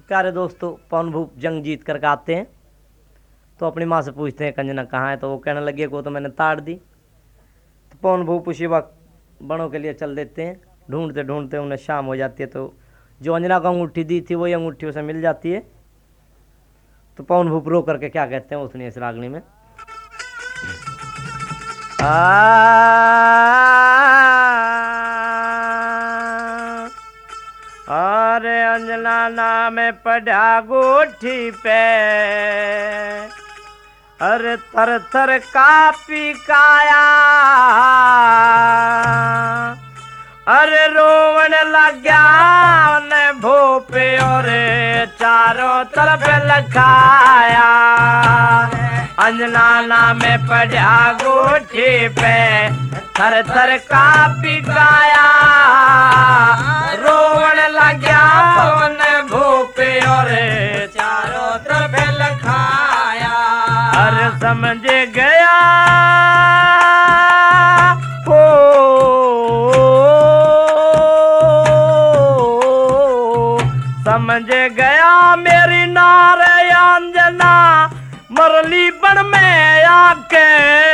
प्यारे दोस्तों पवन भूप जंग जीत करके आते हैं तो अपनी माँ से पूछते हैं कंजना कहाँ है, तो वो कहने लगी को तो मैंने ताड़ दी। तो पवन भूप उसी वक्त बड़ों के लिए चल देते हैं। ढूंढते ढूंढते उन्हें शाम हो जाती है, तो जो अंजना को अंगूठी दी थी वही अंगूठी उसे मिल जाती है। तो पवन भूप रो करके क्या कहते हैं उसने इस रागनी में, अरे अंजना नाम पढ़ा गोठी पे, अरे थर थर कापी काया, अरे रोवन लग गया ने भोपे और चारों तरफ लखाया। अंजना नाम पढ़ा गोठी पे, थर थर कापी काया, रोवन लग गया ने भोपे और चारों तरफ लखाया। अरे समझ गया हो समझ गया मेरी नारे अंजना, मरली बन में आके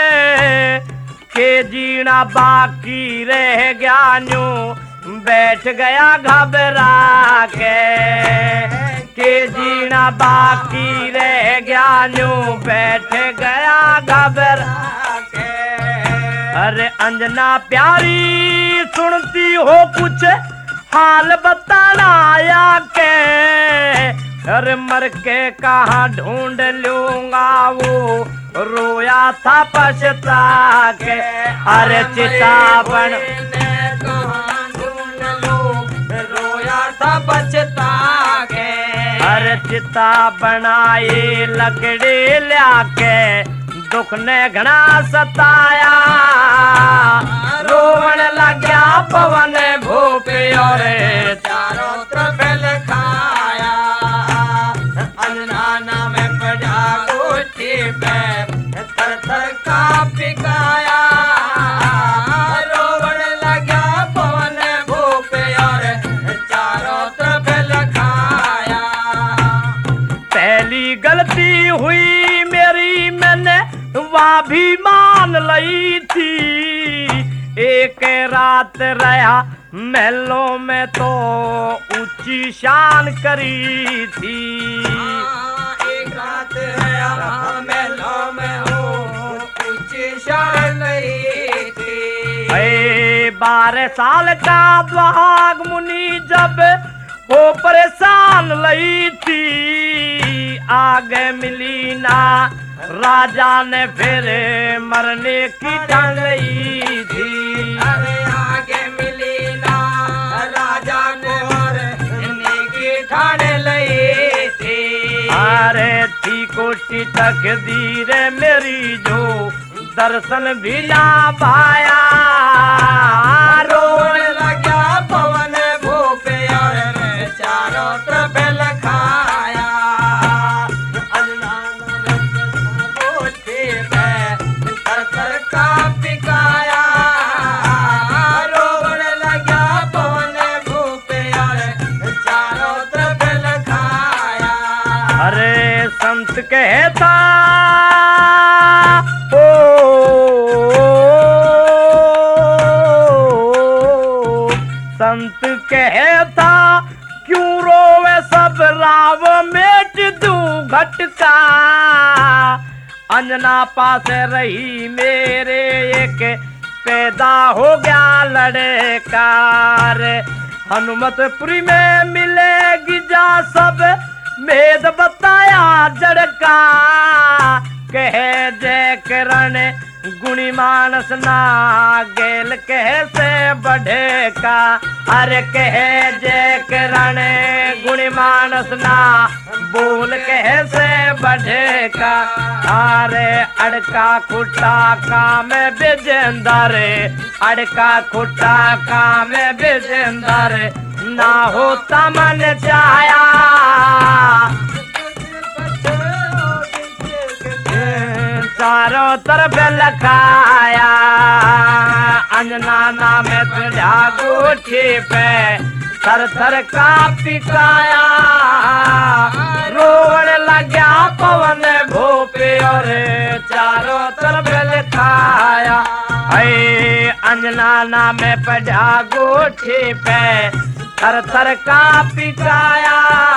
के जीना बाकी रह गया न्यू, बैठ गया घबरा के जीना बाकी रह गया न्यू, बैठ गया घबरा के। अरे अंजना प्यारी सुनती हो कुछ हाल बताना आया के, अरे मर के कहाँ ढूंढ लूंगा वो रोया था पछता के। अरे चितावन कहाँ ढूंढ लूं रोया था पछता के। अरे चिता बनाई लकड़ी लाके दुख ने घना सताया, रोवन लग गया पवन भूपे और चारों तरफ लखाया। अंजना नाम पढ़ा गोठी पे, थर थर कापी काया, रोवन लग गया पवन भूपे और चारों तरफ लखाया। पहली गलती हुई मेरी मैंने वह भी मान ली थी, एक रात रहा महलों में तो ऊंची शान करी थी। एक रात रहा महलों में हो ऊंची शान करी थी। 12 साल का द्वाग मुनि जब वो परेशान लई थी, आगे मिली ना राजा ने फिर मरने की ठान ली थी। अरे आगे मिली ना राजा ने मरने की ठान ली थी। अरे थी कोटि तकदीर मेरी जो दर्शन भी ना पाया, रोने लगा पवन भूपे और चारों तरफ लखाया। कापी काया, रोवन लगा पवन भूपे और चारों तरफ लखाया। अरे संत कहता ओ संत कहता क्यों रोवे सब राव मेट दूं घटका। अंजना पास रही मेरे एक पैदा हो गया लड़का, हनुमतपुरी में मिलेगी जा सब भेद बताया जड़का। कहे जय करण गुणी मानस ना गेल कैसे बढ़ेगा। अरे कहे जय करण गुणी मानस ना बोल कैसे बढ़ेगा। अरे अड़का खुट्टा काम बिजेंदर, अड़का खुट्टा काम बिजेंदर, ना होता मन चाया चारों तरफ लखाया। अंजना नाम तुझा गोठी पे थर थर कापी काया। अये अंजना नाम पढ़ा गोठी पे थर थर का पिटाया